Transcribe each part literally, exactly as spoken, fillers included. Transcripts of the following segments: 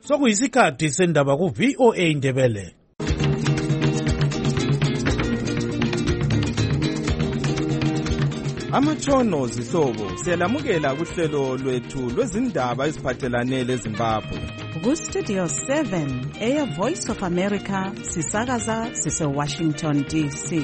Sokuyisikhathi sendaba ku V O A Ndebele. Amatshono zihlobo siyalamukela kuhlelo lwethu lwezindaba eziphathelane leZimbabwe. Ku Studio seven eya Voice of America sisakaza sise Washington D C.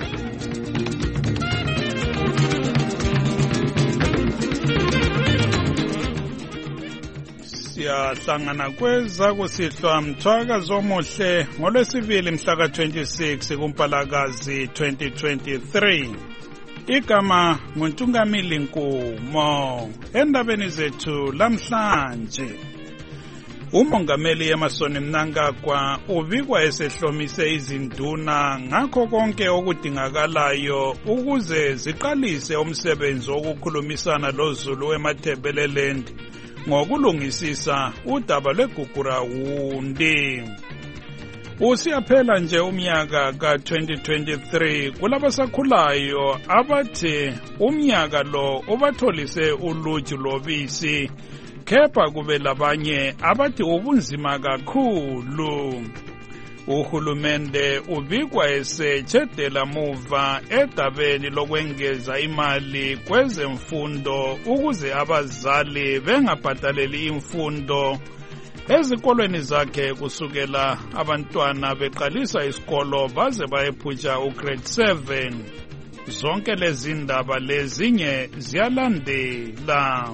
Siyahlangana kweza kusihlwa mthwakazi omuhle ngolwesibili mhla ka twenty-six kuMpalakazi twenty twenty-three. Igama nguNtungamili Nkumo. Endabeni zethu lamhlanje, umongameli Emmerson Mnangagwa ubikwa esehlomise izinduna ngakho konke okudingakalayo ukuze ziqalise umsebenzi wokukhulumisana loZulu eMatabeleland ngokulungisisa udaba lweGugurawundi. Usiyaphela nje umnyaka ka twenty twenty-three kulabasakhulayo abathi umnyaka lo ubatholise uluju lobisi, kepha kube labanye abathi ubunzima kakhulu. Uhulumende ubikwa esetshedela muva edabeni lokwengeza imali kwezemfundo ukuze abazali bengabhadaleli imfundo ezikolweni zakhe kusukela abantwana beqalisa isikolo baze bayephutsha ugrade seven. Zonke lezi ndaba lezinye ziyalandela.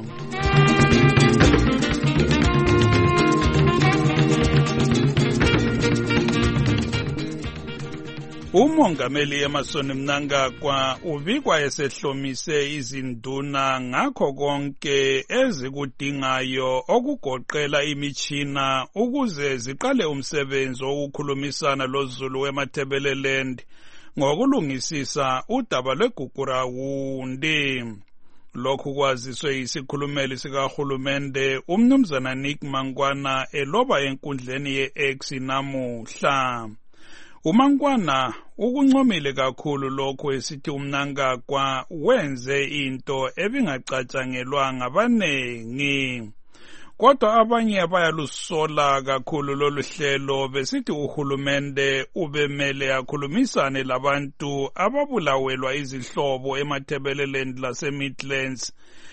Umongameli Emmerson Mnangagwa ubikwa esehlomise izinduna ngakho konke ezikudingayo okugoqela imitshina ukuze ziqale umsebenzi wokukhulumisana loZulu eMatabeleland ngokulungisisa udaba lweGugurawundi. Lokhu kwaziswe yisikhulumeli sikahulumende umnumzana Nick Mangwana eloba enkundleni ye-X namuhla. uMangwana ukuncomile kakhulu lokho esithi uMnangagwa wenze into ebingacatshangelwa ngabanengi, kodwa abanye bayalusola kakhulu lolu hlelo besithi uhulumende ubemele akhulumisane labantu ababulawelwa izihlobo eMatabeleland laseMidlands.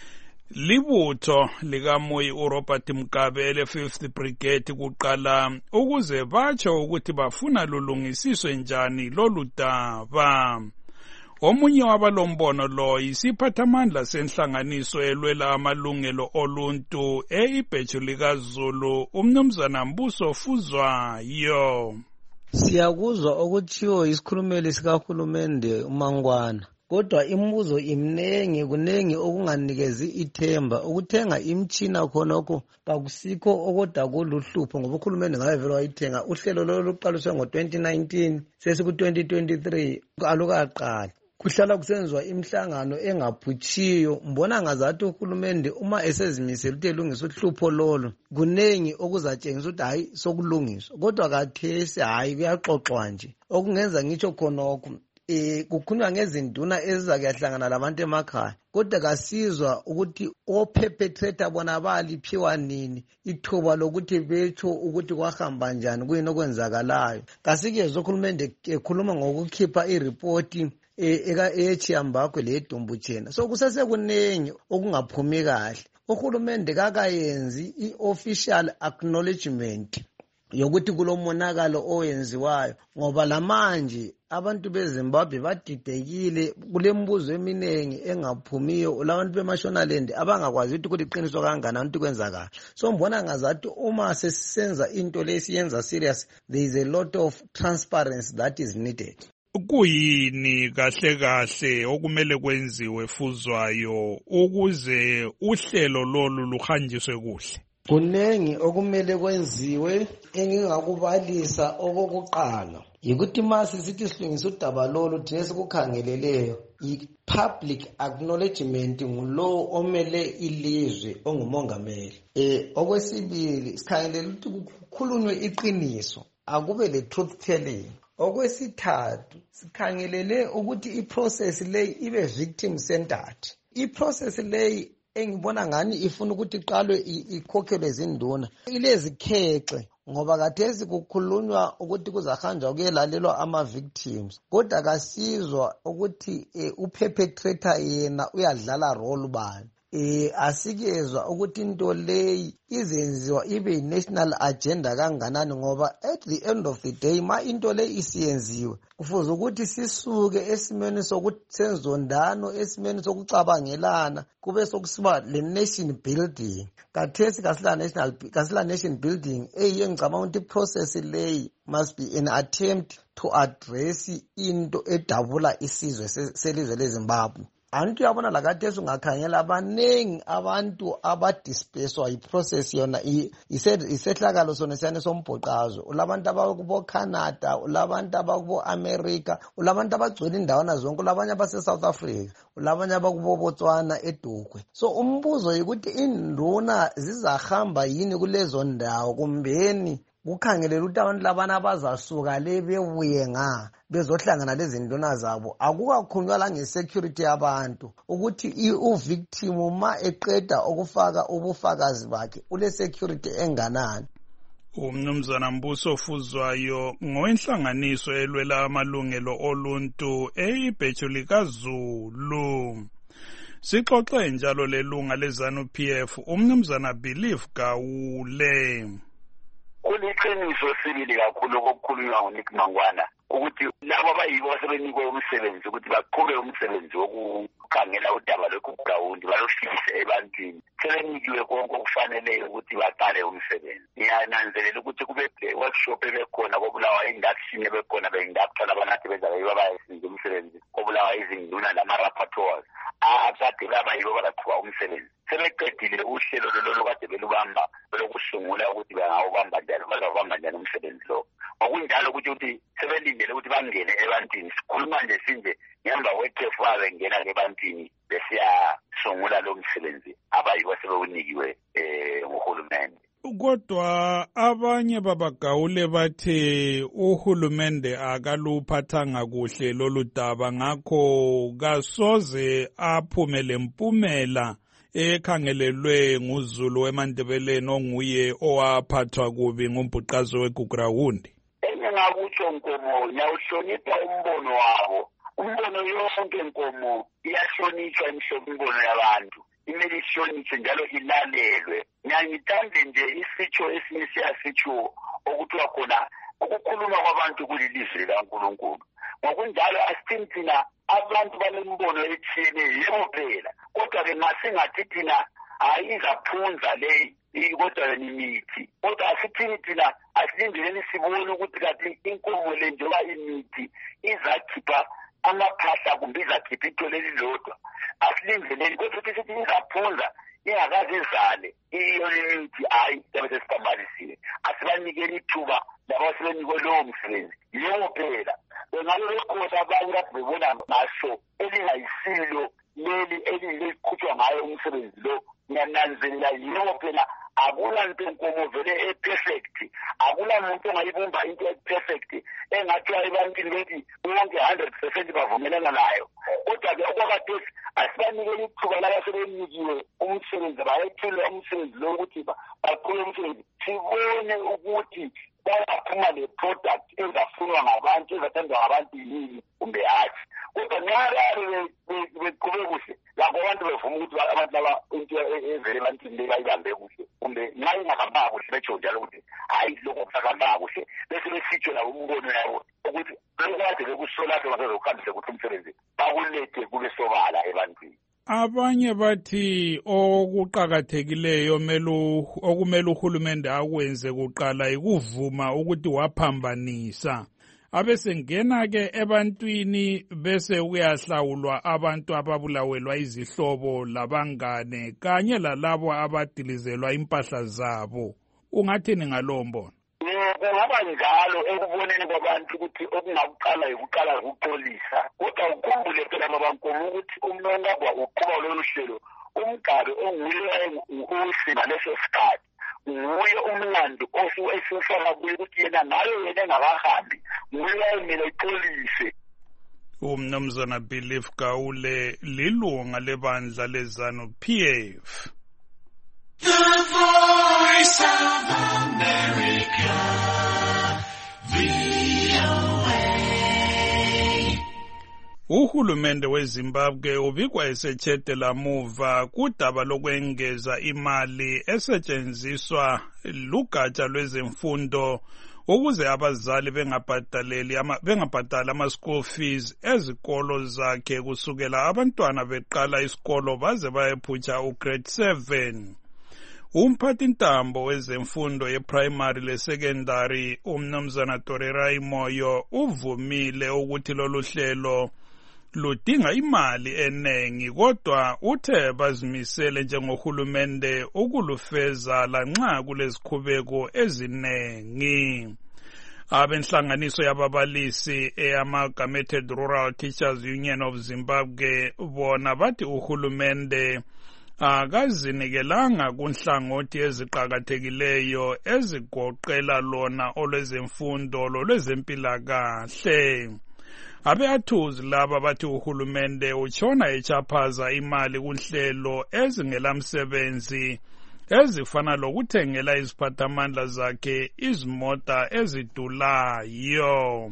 Libutho likaMoyi uRobert Mugabe ele fifth Brigade kuqala ukuze batsho ukuthi bafuna lulungisiswe njani lolu daba. Omunye wabalombono lo yisiphathamandla senhlanganiso elwela amalungelo oluntu eIbheju likaZulu umnumzana Mbuso Fuzwayo. Siyakuzwa okuthiwo isikhulumeli sikahulumende uMangwana, kodwa imibuzo imnengi, kunengi okunganikezi ithemba. Ukuthenga imtshina khonokho kakusikho okoda kuluhlupho ngoba uhulumende ngabe vele wayithenga. Uhlelo lolu luqaliswe ngo twenty nineteen sesiku twenty twenty-three alukaqali. Kuhlala kusenziwa imihlangano engaphutshiyo. Mbona ngazathi uhulumende uma esezimisela ukuthi elungise uhlupho lolu kunengi okuzatshengisa ukuthi hayi sokulungiswa, kodwa kathesi hayi kuyaxoxwa nje. Okungenza ngitsho khonokho Eh kukhulunywa ngezinduna ezizakuyahlangana labantu emakhaya, kodwa kasizwa ukuthi operpetrator bona baliphiwa nini ithuba lokuthi betsho ukuthi kwahamba njani kuyini okwenzakalayo. Kasikezwe uhulumende ekhuluma ngokukhipha ireport eka eChiyambakwe leDumbutshena. So kusesekunengi okungaphumi kahle. Uhulumende kakayenzi iofficial acknowledgement yokuthi kulomonakalo owenziwayo, ngoba lamanje abantu beZimbabwe badidekile kulembuzo eminengi engaphumiyo. Labantu beMashonaland abangakwazi ukuthi kuliqiniswa kangakanani ukuthi kwenzakala. So mbona ngazathi uma sesisenza into lesiyenza serious, there is a lot of transparency that is needed. Kuyini kahle kahle okumele kwenziwe Fuzwayo ukuze uhlelo lolu luhanjiswe kuhle? Kunengi okumele kwenziwe. Engingakubalisa okokuqala yikuthi mase sithi silungisa udaba lolu thina sikukhangeleleyo, i-public acknowledgement ngulo omele ilizwe ongumongameli. Eh okwesibili sikhangelele ukuthi kukhulunywe iqiniso, akube le truth telling. Okwesithathu sikhangelele ukuthi iprocess leyi ibe victim centered. Iprocess leyi engibona ngani ifuna ukuthi iqalwe ikhokhelwe zinduna ilezikhexe ngoba kathesi kukhulunywa ukuthi kuzahanjwa kuyelalelwa ama-victims kodwa kasizwa ukuthi eh, uperpetrator yena uyadlala role bani. Eh asikezwa ukuthi into leyi izenziwa ibe i-national agenda kanganani ngoba at the end of the day ma into leyi isiyenziwe kufuze ukuthi sisuke esimeni sokuthi senzondano esimeni sokucabangelana kube sokusiba le nation building. Kathesi kasila national kasila nation building eyiyo ngicabanga ukuthi process leyi must be an attempt to address into edabula isizwe selizwe leZimbabwe. Antu yabona lakathesi ungakhangela abanengi abantu abadisperswa iprocess yona isehlakalo sona siyane sombhoqazo ulabantu abakubo Canada ulabantu abakubo America ulabantu abagcwele indawana zonke ulabanye abase South Africa ulabanye abakubo Botswana eDukwe. So umbuzo ukuthi induna zizahamba yini kulezo ndawo kumbeni ukhangelela ukuthi abantu labana abazasuka le bebuye nga bezohlangana lezi nduna zabo akukakhulunywa la ngesecurity yabantu ukuthi uvictim ma eqeda ukufaka ubufakazi bakhe ule security enganani. Umnumzana Mbuso Fuzwayo ngowenhlanganiso elwela amalungelo oluntu eyibhejulika Zulu. Sixoxe njalo lelunga leZanu P F umnumzana Believe Gawule. Kuliqiniso sibili kakhulu okukhulunywa nguNick Mangwana ukuthi labo abayibo asebenikwe umsebenzi ukuthi baqhube umsebenzi wokukhangela udaba lokugrawundi balofikise ebantwini sebenikiwe konke okufaneleyo ukuthi baqale umsebenzi. Ngiyananzelela ukuthi kube workshop ebekhona kobulawa induction ebekhona be-inductor abanathi bezabe babayenza umsebenzi kobulawa izinduna lama-rapporteurs abakade babayibo balaqhuba umsebenzi. Sebeqedile uhlelo lolo kade belubamba belokusungula ukuthi bangawubamba njani bazawubamba njani umsebenzi lo. Ngokunjalo ukuthi ukuthi sebelindele ukuthi bangene ebantwini sikhuluma nje sinje ngemva kwekhefu bengena ebantwini besiyasungula lo msebenzi abayibo sebewunikiwe eh nguhulumende. Kodwa abanye babagawule bathe uhulumende akaluphathanga kuhle lolu daba ngakho kasoze aphume lempumela ekhangelelwe nguZulu weMandebeleni onguye owaphathwa kubi ngumbhuqazo weGugrawundi. Engakutsho Nkomo nyawuhlonipha umbono wabo. Umbono yonke Nkomo iyahlonitshwa imbono yabantu. Imele ihlonitshwe njalo ilalelwe. Ngiyangithande nje isitsho esinye siyasitsho okuthiwa khona ukukhuluma kwabantu kulilizwi likaNkulunkulu. Ngokunjalo asithi thina abantu banembono ethile yebo phela kodwa ke masingathi thina ayizaphunza le kodwa nimithi kodwa asithi thina asilindele sibone ukuthi kathi inkomo le njengoba imithi izakhipha amaphahla kumbe izakhipha into lelilodwa asilindele kodwa ukuthi sithi izaphunza ingakaze izale iyo imithi hayi bese siphambanisiwe asibanikele ithuba labo sebenikwe lowo msebenzi yebo phela ngalo lokho abanye babona ngaso elingayisilo leli eliliqhutshwa ngayo umsebenzi lo ngiyananzelela yebo phela akulanto Nkomo vele e-perfect akulamuntu ongayibumba into e-perfect engathiwa ebantwini bethi wonke one hundred percent bavumelana nayo kodwa-ke okwakathesi asibanikele ithuba laba sebenikiwe umsebenzi bayethule umsebenzi lo ukuthi baqhube umsebenzi sibone ukuthi bayaphuma le-product ezafunwa ngabantu ezathandwa ngabantu yini kumbe hathi kodwa nxarari beqhube kuhle lakho abantu bevuma ukuthi abantu laba into evele ebantwini le bayibambe kuhle kumbe nxa ingahambanga kuhle betsho njalo ukuthi hayi lokho kusahambanga kuhle bese besitsho labo umbono yabo ukuthi bekwazi bekusolapho basezokuhambise kuhle umsebenzi bakulethe kube sobala ebantwini. Abanye bathi okuqhakathekileyo melu okumele uhulumende akwenze kuqala ikuvuma ukuthi waphambanisa abesengena ke ebantwini bese kuyahlawulwa abantu ababulawelwa izihlobo labangane kanye lalabo abadilizelwa impahla zabo. Ungathini ngalombono? Kungaba njalo ekuboneni kwabantu ukuthi okungakuqala ukuqala ukuxolisa kodwa ukhumbule phela babankomo ukuthi umnongabwa uqhuba lolu hlelo umgabe onguye usina leso sikhathi nguye umlando esiwufaka kuye ukuthi yena nayo yena engakahambi nguye ayemele exolise. umnumzana Belief Gaule lilunga lebandla lezanu P F. The Voice of America, V O A. Uhulumende weZimbabwe ubikwa esetshedela muva kudaba lokwengeza imali esetshenziswa lugatsha lwezemfundo ukuze abazali bengabhadaleli ama bengabhadala ama school fees ezikolo zakhe kusukela abantwana beqala isikolo baze bayephutsha ugrade seven. Umphathintambo wezemfundo ye-primary le-secondary umnumzana Torerai Moyo uvumile ukuthi lolu hlelo ludinga imali enengi kodwa uthe bazimisele njengohulumende ukulufeza lanxa kulezikhubeko ezinengi. Abenhlanganiso yababalisi eyamalgamated Rural Teachers Union of Zimbabwe bona bathi uhulumende akazinikelanga kunhlangothi eziqhakathekileyo ezigoqela lona olwezemfundo lolwezempilakahle. Abe-athuzi laba bathi uhulumende utshona echaphaza imali kunhlelo ezingelamsebenzi ezifana lokuthengela iziphathamandla zakhe izimota ezidulayo.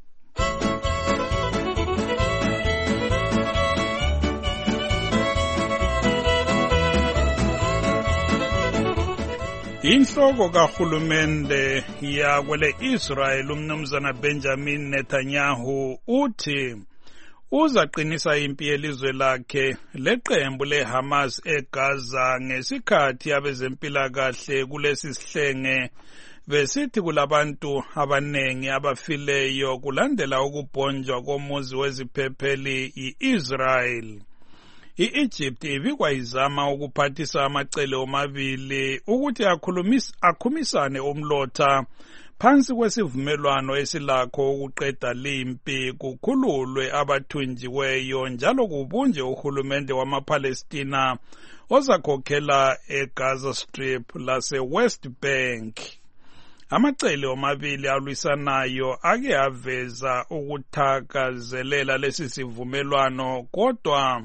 Inhloko kahulumende yakwele Israel umnumzana Benjamin Netanyahu uthi uzaqinisa impi yelizwe lakhe leqembu leHamas eGaza ngesikhathi abezempilakahle kulesi sihlenge besithi kulabantu abanengi abafileyo kulandela ukubhonjwa komuzi weziphepheli i-Israel. I-Egypt ibikwa izama ukuphathisa amacele omabili ukuthi akhumisane umlotha phansi kwesivumelwano esilakho ukuqeda limpi kukhululwe abathunjiweyo njalo kubunje uhulumende wamaPalestina ozakhokhela eGaza Strip lase-West Bank. Amacele omabili alwisanayo ake aveza ukuthakazelela lesi sivumelwano kodwa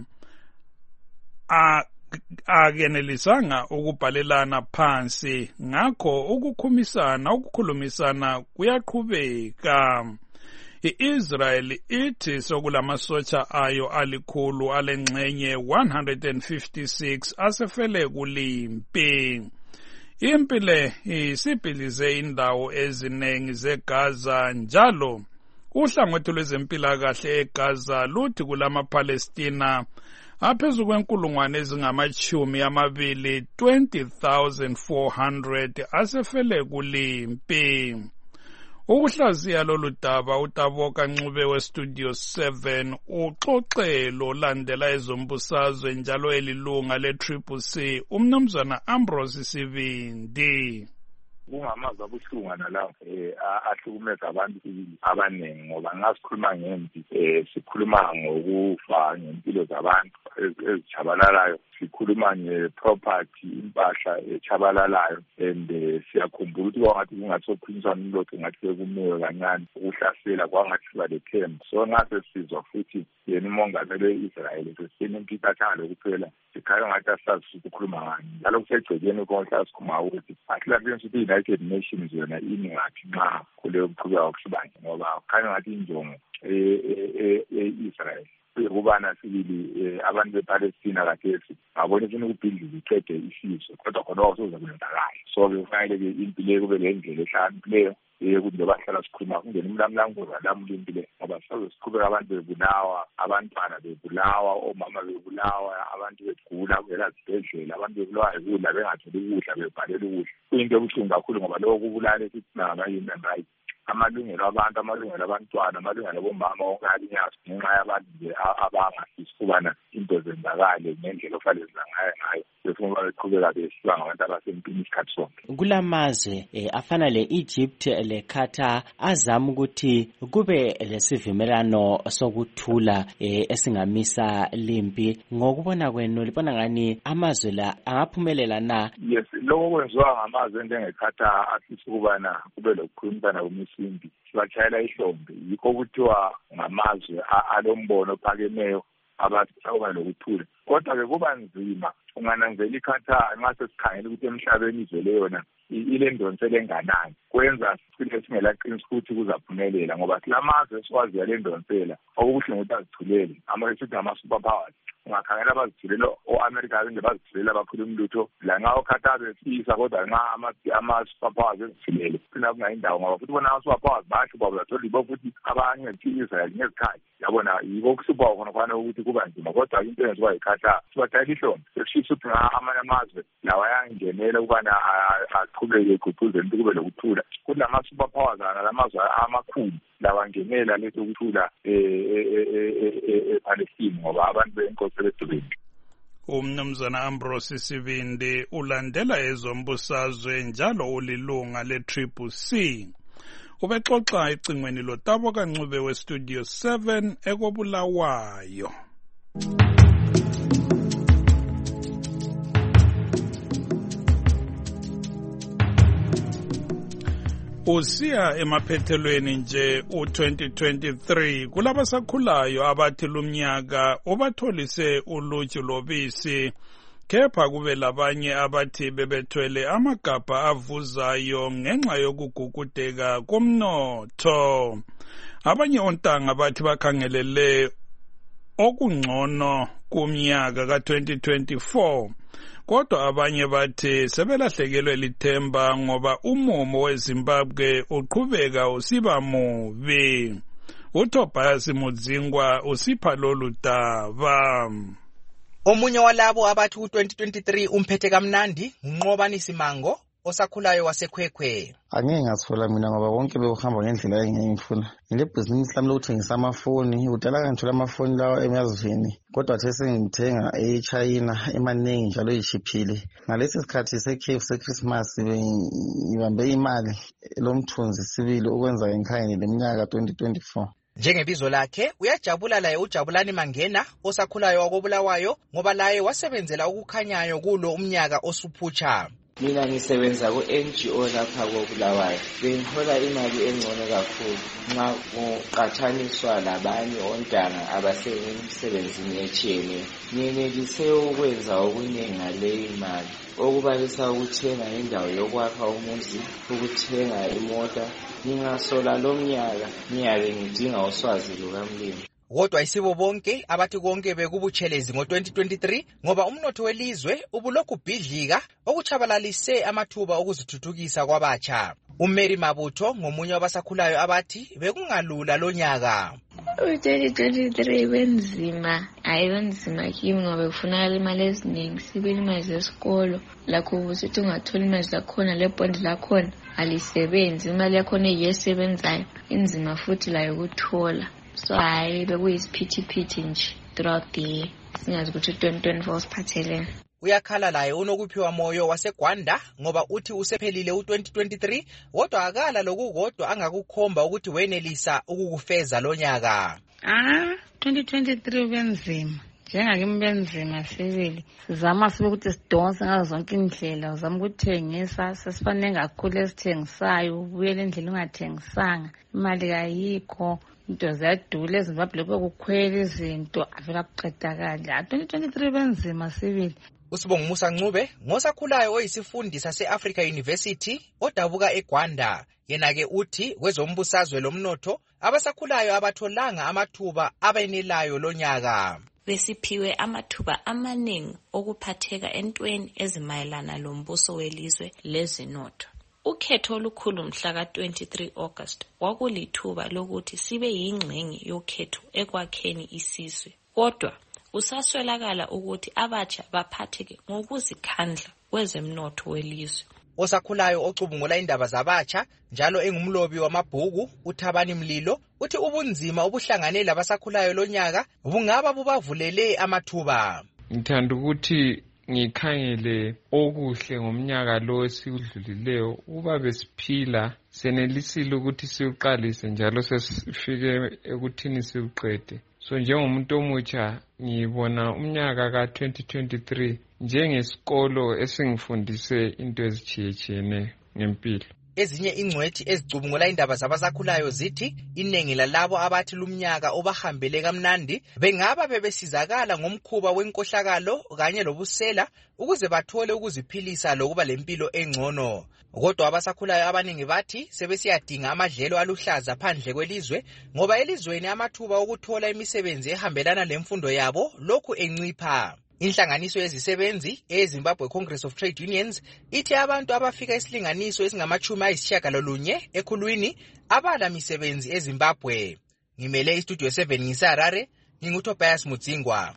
akenelisanga ukubhalelana phansi ngakho ukukhumisana ukukhulumisana kuyaqhubeka. I-Israel ithi sokulamasosha ayo alikhulu alengxenye one hundred fifty-six asefele kulimpi. Impi le isibhilize indawo eziningi zeGaza njalo uhlangothi lwezempilakahle eGaza luthi kulamaPalestina aphezu kwenkulungwane ezingamachumi amabili twenty thousand four hundred asefele kulimpi. Ukuhlaziya lolu daba uTaboka Ncube weStudio seven uxoxelo landela ezombusazwe njalo elilunga le-Triple C umnumzana Ambrose Sibindi. Kungamazwi abuhlungana lawo eh ahlukumeza abantu abanengi ngoba ngasikhuluma ngempi eh sikhuluma ngokufa ngempilo zabantu ezichabalalayo, sikhuluma ngeproperty impahla echabalalayo and siyakhumbula ukuthi kwangathi kungasokhulumisana umlotho ngathi kumewe kancane ukuhlasela kwangathi siba lethemba. So ngase sizwa futhi yena umongameli we-Israel sesine impikatha lokuphela sikhaya ngathi asazi ukukhuluma ngani njalo kusegcekeni konke asikhuluma ukuthi ahlala ukuthi i-United Nations yona ini ngathi nxa kule ukuqhubeka kokusibanje ngoba khanya ngathi injongo e-Israel ukubana sibili abantu bePalestina kathesi ngabona ukuthi ukubhidliza iqede isizwe kodwa khona osoza kwenzakala. So kufanele ke impilo kube lendlela ehlakaniphileyo ukuthi bahlala sikhuluma kungena umlamlango lalamula impilo ngoba sabe siqhubeka abantu bebulawa, abantwana bebulawa, omama bebulawa, abantu begula kuvela zibhedlela, abantu bebulawa ukudla bengatholi ukudla bebhalela ukudla. Kuyinto ebuhlungu kakhulu ngoba lokho kubulala sithi ngama-human rights, amalungelo abantu, amalungelo abantwana, amalungelo abomama ongalinyazi ngenxa yabantu nje abangafisi ukubana into zenzakale ngendlela ofanele zangayo ngayo befuna beqhubeka besiwa ngabantu abasempini isikhathi sonke. Kulamazwe eh, afana le-Egypt le-Qatar azama ukuthi kube lesivumelano sokuthula eh, esingamisa limpi. Ngokubona kwenu libona ngani amazwe la angaphumelela na? Yes, lokho kwenziwa ngamazwe njenge-Qatar afisa ukubana kube lokukhulumisana kumisa ngensimbi sibatshayela ihlombe. Yikho kuthiwa ngamazwe alombono ophakemeyo abasawuba lokuthula. Kodwa-ke kuba nzima ungananzela ikhatha nxa sesikhangela ukuthi emhlabeni izwele yona ile ndonsela enganani. Kwenza sicine singelaqinisa ukuthi kuzaphumelela ngoba silamazwe esiwaziyo le ndonsela okubuhlungu ukuthi azithulele amasithi ngama-superpowers. Ungakhangela abazithulela o-America bende bazithulela abakhuluma lutho la nxa okhatha besifisa kodwa nxa ama-superpowers ezithulele phina kungayindawo ngoba futhi bona ama-superpowers basho babo zathola yibo futhi abancedisa i-Israel ngezikhathi yabona yiko kusupa khona khona ukuthi kuba nzima kodwa into enziwa yikhatha sibatshayela ihlombe sekushisa ukuthi amanye amazwe lawa ayangenela ukubana aqhubeke egqugquzela ukuthi kube lokuthula kuthi lama-superpowers nalamazwe amakhulu lawangenela letho ukuthula ePalestine ngoba abantu benkosi bedubeni. Umnumzana Ambrose Sibindi ulandela ezombusazwe njalo ulilunga le-Triple C. Ubexoxa ecingweni loTabo Kancube we-Studio seven ekobulawayo. Usiya emaphethelweni nje u twenty twenty-three kulabasakhulayo abathi lumnyaka ubatholise uluju lobisi kepha kube labanye abathi bebethwele amagabha avuzayo ngenxa yokugugudeka komnotho. Abanye ontanga bathi bakhangelele okungcono kumnyaka ka twenty twenty-four. Kodwa abanye bathi sebelahlekelwe lithemba ngoba umumo weZimbabwe uqhubeka usiba mubi. uTobias Mudzingwa usipha lolu daba. Omunye walabo abathi u twenty twenty-three umphethe kamnandi unqobani Simango osakhulayo wasekhwekhwe. Angeke ngathola mina ngoba wonke bekuhamba ngendlela engiyifuna. Ile business lami lokuthengisa amafoni, udala ngithola amafoni lawa emazweni. Kodwa the sengithenga eChina emaningi njalo ishiphile. Ngalesi sikhathi sekhefu seChristmas ngibambe imali lomthunzi sibili ukwenza ngikhanye leminyaka twenty twenty-four. Njengebizo lakhe uyajabula laye uJabulani Mangena osakhulayo wakobulawayo ngoba laye wasebenzela ukukhanyayo kulo umnyaka osuphutsha. Mina ngisebenza ku N G O lapha koBulawayo. Bengihola imali engcono kakhulu nxa uqathaniswa labanye ontanga abasemsebenzini etshiyeneyo. Ngiyenelise ukwenza okuningi ngale imali. Okubalisa ukuthenga indawo yokwakha umuzi, ukuthenga imota. Ngingasola lo mnyaka, ngiyabe ngidinga uswazi lukamlimi. Kodwa isibo bonke abathi konke bekubutshelezi ngo twenty twenty-three ngoba umnotho welizwe ubulokhu bhidlika okuchabalalise amathuba okuzithuthukisa kwabatsha. uMary Mabutho ngomunye wabasakhulayo abathi bekungalula lo nyaka. u twenty twenty-three benzima, hayi benzima kimi ngoba kufunakala imali eziningi, sibili imali zesikolo lakho usithi ungathola imali zakhona le bond lakhona alisebenzi, imali yakhona eyisebenzayo inzima futhi la yokuthola. So hayi bekuyisiphithiphithi nje throughout the year. Singazi ukuthi twenty twenty-four siphathelene. Uyakhala laye unokuphiwa moyo waseGwanda ngoba uthi usephelile u twenty twenty-three kodwa akala lokukodwa angakukhomba ukuthi wenelisa ukukufeza lo nyaka. Ah, twenty twenty-three benzima. Njengakimi benzima sibili. Sizama sibe ukuthi sidonse ngazo zonke indlela, uzama ukuthengisa, sesifanele kakhulu esithengisayo, ubuyele endlela ungathengisanga. Imali kayikho. Into ziyadula eZimbabwe kukhwela izinto avela kuqedakala. twenty twenty-three benzima sibili. Usibonga Musa Ncube ngosakhulayo oyisifundi sase-Africa University odabuka eGwanda. Yena ke uthi kwezombusazwe lomnotho abasakhulayo abatholanga amathuba abenelayo lo nyaka. Besiphiwe amathuba amaningi okuphatheka entweni ezimayelana lombuso welizwe lezinotho. Ukhetho olukhulu mhla ka twenty-three August kwakulithuba lokuthi sibe yingxenye yokhetho ekwakheni isizwe. Kodwa usaswelakala ukuthi abatsha baphatheke ngokuzikhandla kwezemnotho welizwe. Osakhulayo ocubungula indaba zabatsha njalo engumlobi wamabhuku uThabani Mlilo uthi ubunzima obuhlangane labasakhulayo lo nyaka bungaba bubavulele amathuba. Ngithanda ukuthi ngikhangele okuhle ngomnyaka lo esiudlulileyo uba besiphila senelisile ukuthi siuqalise njalo sesifike ekuthini siuqede. So njengomuntu omutsha ngibona umnyaka ka twenty twenty-three njengesikolo esingifundise into ezitshiyetshiyeneyo ngempilo. Ezinye ingcwethi ezicubungula indaba zabasakhulayo zithi iningi lalabo abathi lumnyaka obahambele kamnandi bengaba bebesizakala ngomkhuba wenkohlakalo kanye lobusela ukuze bathole ukuziphilisa lokuba lempilo engcono. Kodwa abasakhulayo abaningi bathi sebesiyadinga amadlelo aluhlaza phandle kwelizwe ngoba elizweni amathuba okuthola imisebenzi ehambelana lemfundo yabo lokhu encipha. Inhlanganiso yezisebenzi eZimbabwe Congress of Trade Unions ithi abantu abafika isilinganiso esingamachumi ayisishiyagalolunye ekhulwini abala misebenzi eZimbabwe. Ngimele istudio seven ngiseHarare, nginguTobias Mudzingwa.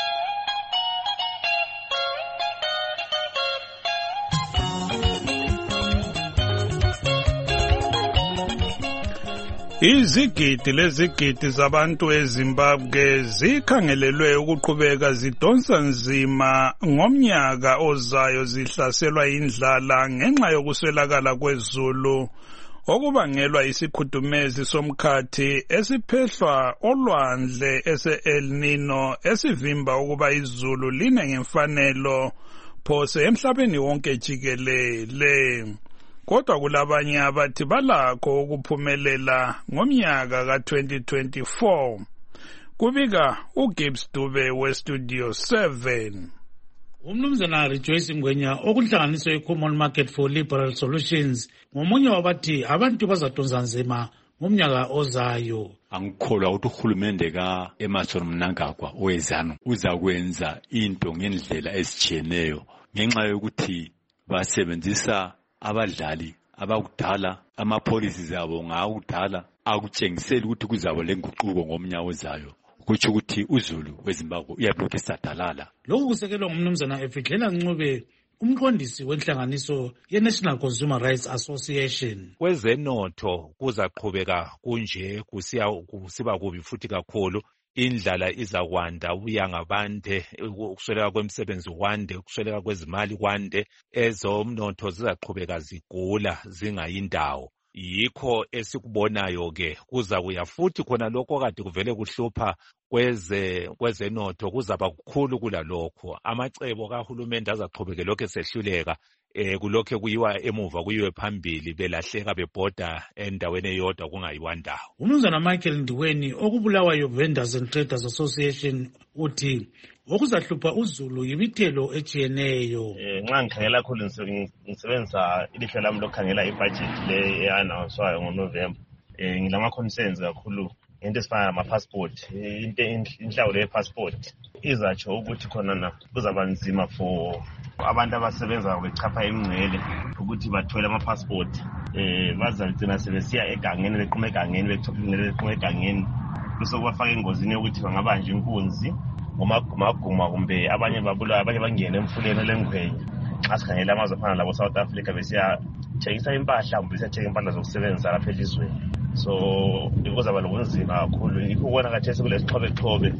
Izigidi lezigidi zabantu eZimbabwe zikhangelelwe ukuqhubeka zidonsa nzima ngomnyaka ozayo zihlaselwa indlala ngenxa yokuswelakala kwezulu okubangelwa isikhudumezi somkhathi esiphehlwa olwandle ese-El Nino esivimba ukuba izulu line ngemfanelo phose emhlabeni wonke jikelele. Kodwa kulabanye abathi balakho ukuphumelela ngomnyaka ka twenty twenty-four. Kubika uGibbs Dube weStudio seven. Umnumzana Rejoice Mgwenya okunhlanganiso ye-Common Market for Liberal Solutions ngomunye wabathi abantu bazadonsa nzima ngomnyaka ozayo. Angikholwa ukuthi uhulumende ka Emmerson Mnangagwa owezanu uzakwenza into ngendlela ezijiyeneyo ngenxa yokuthi basebenzisa abadlali abakudala amapolicies abo ngakudala akutshengisela ukuthi kuzaba lenguquko ngomnyaka ozayo kuthi ukuthi uzulu weZimbabwe uyabulokhu esadalala. Lokhu kusekelwa ngumnumzana Efidlela Ncube umqondisi wenhlanganiso ye-National Consumer Rights Association. Kwezenotho kuzaqhubeka kunje kusiya kusiba kubi futhi kakhulu. Indlala izakwanda ubuyanga bande ukusweleka kwemisebenzi kwande ukusweleka kwezimali kwande ezomnotho zizaqhubeka zigula zingayindawo. Yikho esikubonayo ke kuza kuya futhi khona lokho kade kuvele kuhlupha kweze kwezenotho kuzaba kukhulu kulalokho. Amacebo kahulumende azaqhubeka lokho esehluleka eh kulokho kuyiwa emuva kuyiwe phambili belahleka bebhoda endaweni eyodwa kungayiwa ndawo. Umnumzana Michael Ndiweni okubulawayo Vendors and Traders Association uthi okuzahlupha uzulu yimithelo ejiyeneyo. Eh nxa ngikhangela kakhulu ngisebenzisa ilihlo lami lokukhangela ibudget le eannouncwayo ngoNovember. Eh ngilama concerns kakhulu into esifana nama-passport, into inhlawulo ye-passport izatsho ukuthi khona na kuzaba nzima for abantu abasebenza bechapha imngcele ukuthi bathole ama-passport. Eh bazagcina sebesiya egangeni beqhuma egangeni bethophingele beqhuma egangeni bese kubafaka engozini yokuthi bangabanje inkunzi ngomaguma kumbe abanye babulawa abanye bangene emfuleni lengwenya. Xa sikhangela amazwe afana labo South Africa besiya thengisa impahla kumbe besiyathenga impahla zokusebenza lapha elizweni. So kuzaba lobunzima kakhulu yikho ubona kathesi kulesixhobe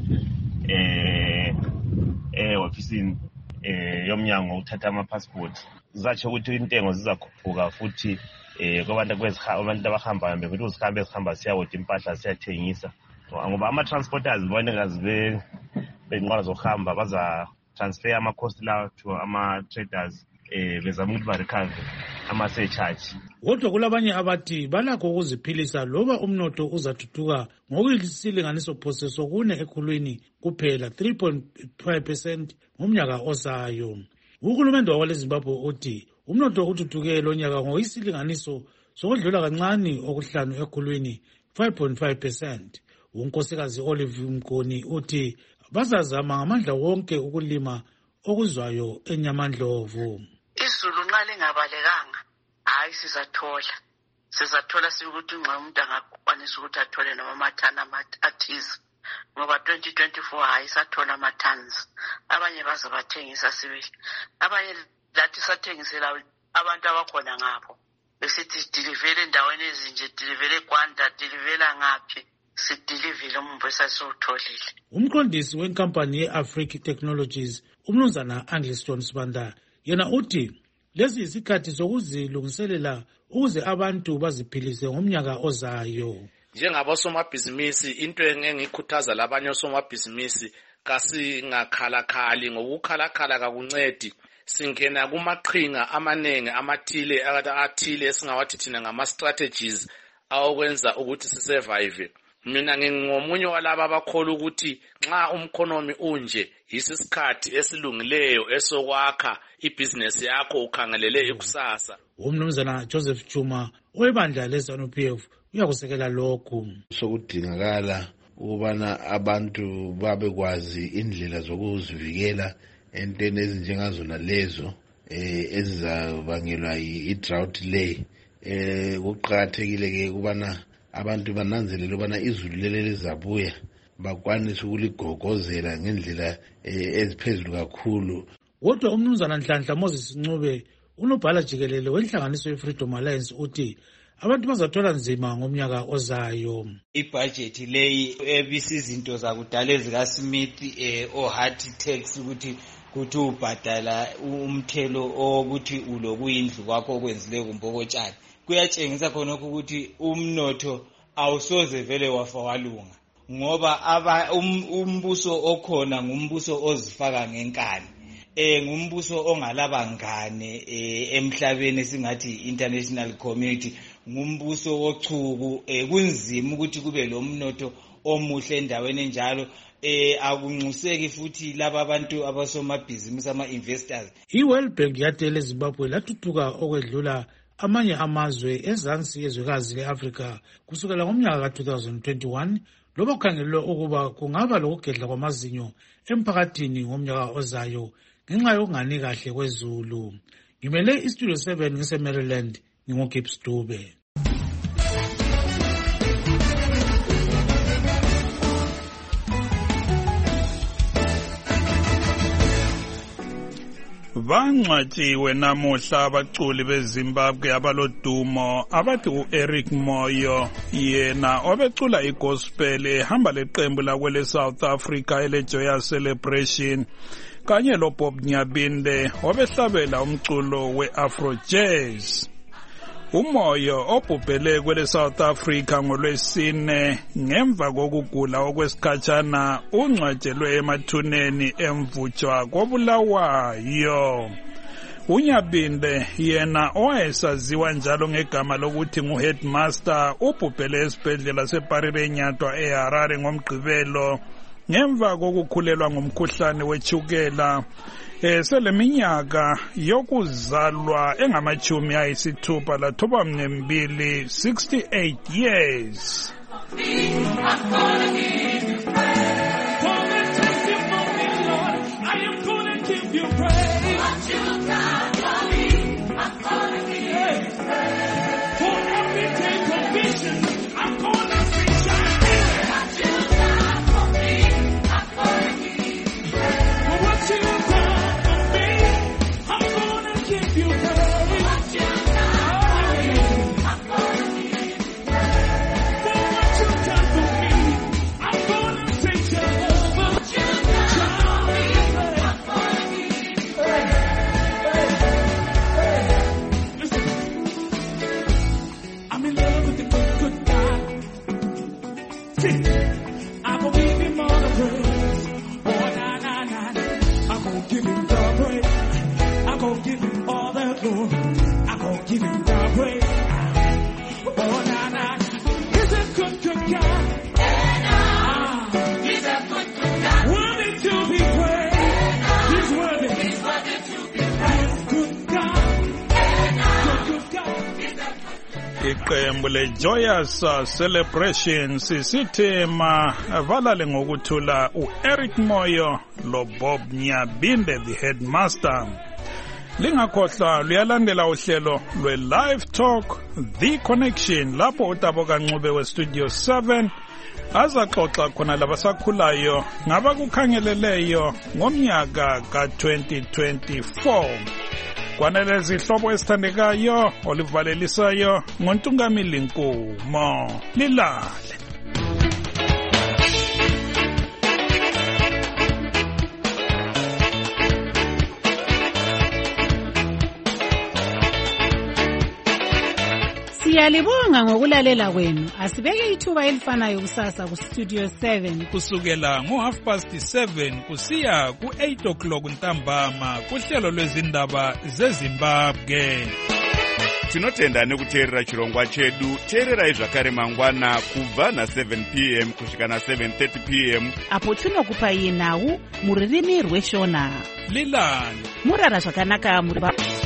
eh eh ofisini eh yomnyango uthatha ama-passport zatsho ukuthi intengo zizakhuphuka futhi eh kwabantu kwezihambi abantu abahambayo bekuthi uzihambe ezihamba siyawona impahla siyathengisa ngoba ama-transporters bona ngazibe benqola zokuhamba baza transfer ama-cost lawo to ama-traders eh bezama ukuthi barecover ama-surcharge. Kodwa kulabanye abathi balakho ukuziphilisa loba umnotho uzathuthuka ngokuyisilinganiso phose sokune ekhulwini kuphela three point five percent ngomnyaka ozayo. Uhulumende wakwaleZimbabwe uthi umnotho uthuthuke lo nyaka ngokuyisilinganiso sokudlula kancane okuhlanu ekhulwini five point five percent. Unkosikazi Olive Mgoni uthi bazazama ngamandla wonke ukulima okuzwayo eNyamandlovu. Izulu nxa lingabalekanga hayi sizathola sizathola sikuthi nxa umuntu angakwanisa ukuthi athole noma amathana athize ngoba twenty twenty-four hayi sathola amathans abanye baze bathengisa sibili abanye lathi sathengisela abantu abakhona ngapho besithi dilivele endaweni ezinje dilivele Gwanda dilivela ngaphi sidilivele umumbo esasutholile. Umqondisi wenkampani ye-Africa Technologies umnumzana Angliston Sibanda yena uthi lezi isikhathi sokuzilungiselela ukuze abantu baziphilise ngomnyaka ozayo. Njengabosomabhizinisi into engikhuthaza labanye osomabhizinisi kasingakhalakali ngokukhalakhala kakuncedi singena kumaqhinga amanenge amathile athile esingawathi thina ngama-strategies awokwenza ukuthi sisurvive. Mina ngingomunye walaba abakholwa ukuthi nxa umkhonomi unje yisisikhathi esilungileyo esokwakha ibhizinesi yakho ukhangelele ikusasa. Umnumzana Joseph Chuma webandla leZANU P F uyakusekela lokhu. Sokudingakala ukubana abantu babekwazi indlela zokuzivikela entweni ezinjengazona lezo eh ezizabangelwa i-drought le. Eh kuqakathekile ke ukubana abantu bananzelele ubana izulu leli lizabuya bakwanise ukuligogozela ngendlela eziphezulu kakhulu. Kodwa umnumzana Nhlanhla Moses Ncube unobhala jikelele wenhlanganiso ye-Freedom Alliance uthi abantu bazathola nzima ngomnyaka ozayo. Ibudget leyi ebisizinto zakudala ezikaSmith eh oHart tax ukuthi kuthi ubhadala umthelo ukuthi ulokuyindlu kwakho okwenzile kumbokotshani. Kuyatshengisa khona ukuthi umnotho awusoze vele wafa walunga ngoba aba umbuso okhona ngumbuso ozifaka ngenkani eh ngumbuso ongalabangane emhlabeni singathi international community ngumbuso wochuku eh kunzima ukuthi kube lo mnotho omuhle endaweni enjalo eh akunxuseki futhi laba abantu abasomabhizinisi ama investors. I-World Bank yatele eZimbabwe lathuthuka okwedlula amanye amazwe ezansi yezwekazi le-Afrika kusukela ngomnyaka ka two thousand twenty-one loba kukhangelwe ukuba kungaba lokugedla kwamazinyo emphakathini ngomnyaka ozayo ngenxa yokungani kahle kwezulu. Ngimele iStudio seven ngise-Maryland ngingoGibbs Dube. Bangcwatshiwe namuhla abaculi beZimbabwe abalodumo abathi uEric Moyo yena obecula igospel ehamba leqembu lakwele South Africa ele Joyous Celebration kanye lo Bob Nyabinde obehlabela umculo weAfro Jazz. Umoyo obhubhele kwele South Africa ngolwesine ngemva kokugula okwesikhatshana ungcwatshelwe emathuneni emvutshwa koBulawayo. Unyabinde yena owayesaziwa njalo ngegama lokuthi nguHeadmaster ubhubhele esibhedlela seParirenyatwa eHarare ngomgqibelo ngemva kokukhulelwa ngumkhuhlane wechukela. Eseleminyaka yokuzalwa engamachumi ayisithupha lathoba mnembili sixty-eight years. Iqembu le-Joyous Celebration sisithema valale ngokuthula uEric Moyo lo Bob Nyabinde the Headmaster. Lingakhohlwa luyalandela uhlelo lwe-Live Talk The Connection lapho uTabo Kancube we-Studio seven azaxoxa khona labasakhulayo ngabakukhangeleleyo ngomnyaka ka twenty twenty-four. Kwanele zihlobo esithandekayo olivalelisayo ngoNtungamili Nkumo lilale. Siyalibonga ngokulalela kwenu. Asibeke ithuba elifanayo kusasa ku Studio seven kusukela ngo half past seven kusiya ku eight o'clock ntambama kuhlelo lwezindaba zeZimbabwe. Tinotenda nekuteerera chirongwa chedu. Teererai zvakare mangwana kubva na seven p m kusvika na seven thirty p m apo tinokupai nhau muririmi rweshona. Lilani Murara zvakanaka muri